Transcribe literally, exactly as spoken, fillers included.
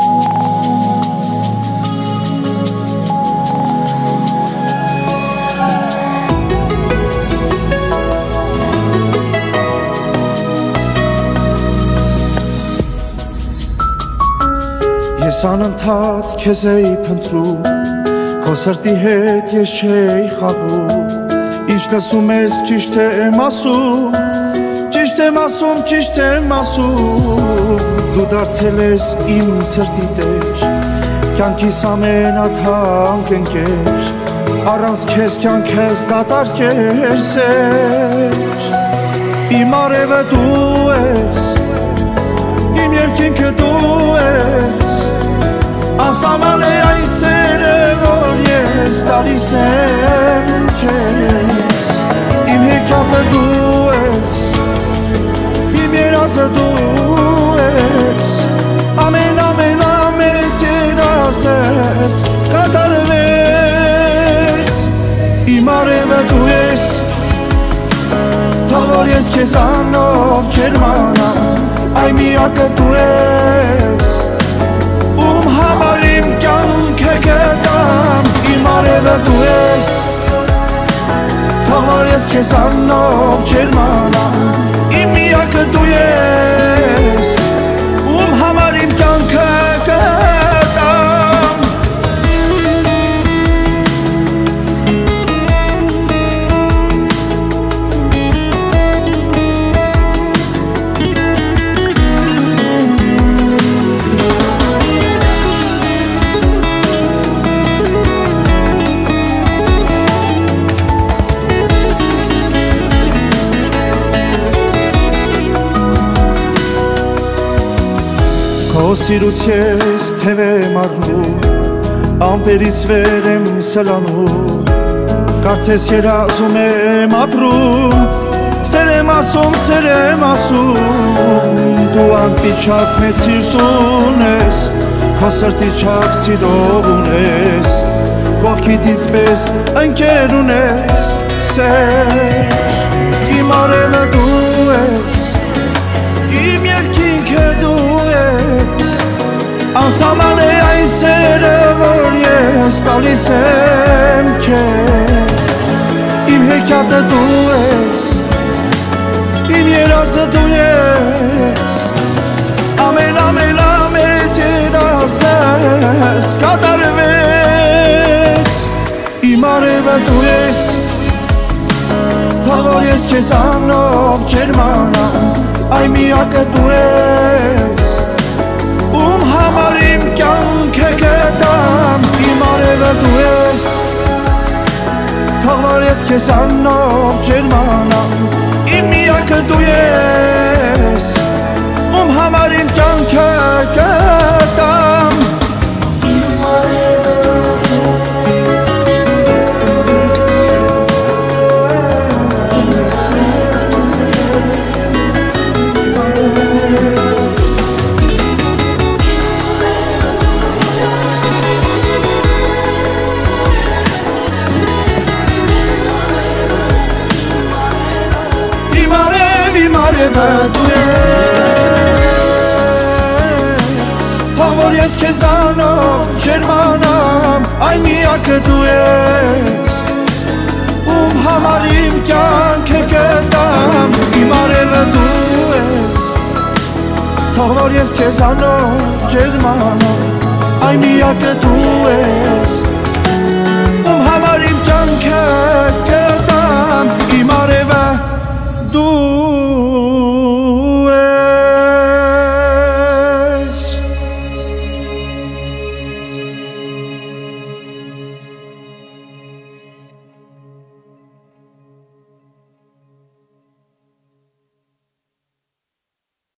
Ես անընդհատ քեզ էի փնտրում, քո սրտի հետ ես չէի խաղում, ինչ լսում ես ճիշտ եմ ասում, ճիշտ եմ ասում, ճիշտ եմ ասում, դու դարձել ես իմ սրտի տեր, կյանքիս ամենաթանկ ընկեր, առանց քեզ կյանքս դատարկ էր սեր, իմ արևը դու ես, իմ երկինքը դու ես, անսահման է այն սերը, որ ես տալիս եմ քեզ, իմ հեքիաթը դու ես, իմ երազը դու ես, ամեն ամեն ամես երազես կատարվես, իմ արևը դու ես, թող որ ես քեզ անով ջերմանամ, այ միակը դու ես, համար իմ կյանքը գտամ, իմ արևը դու ես, թող որ ես քեզ անով ջերմանամ, իմ միակը դու ես, ում համար իմ կյանքը գտամ։ Քո սիրուց ես թև եմ առնում, ամպերից վեր եմ սլանում, կարծես երազում եմ ապրում, սեր եմ ասում, սեր եմ ասում, դու անպիչակ մեծ սիրտ ունես, քո սրտի չափ սիրով ունես, կողքիցից պես ընկեր ունես, սեր, իմ արևը դու ես, իմ երկինքը դու ես, անսահման է այն սերը, որ ես տալիս եմ քեզ, իմ հեքիաթը դու ես, իմ երազը դու ես, ամեն ամեն ամես երազես կատարվես, իմ արևը դու ես, թող որ ես քեզ անով ջերմանամ, այ միակը դու ես, ում համար իմ կյանքը գտամ, իմ արևը դու ես, թող որ ես քեզ անով ջերմանամ, իմ միակը դու ես, ում համար իմ կյանքը գտամ, իմ արևը դու ես, թող որ ես քեզ անով ջերմանամ, այ միակը դու ես, ում համար իմ կյանքը գտամ, իմ արևը դու ես, թող որ ես քեզ անով ջերմանամ, այ միակը դու ես,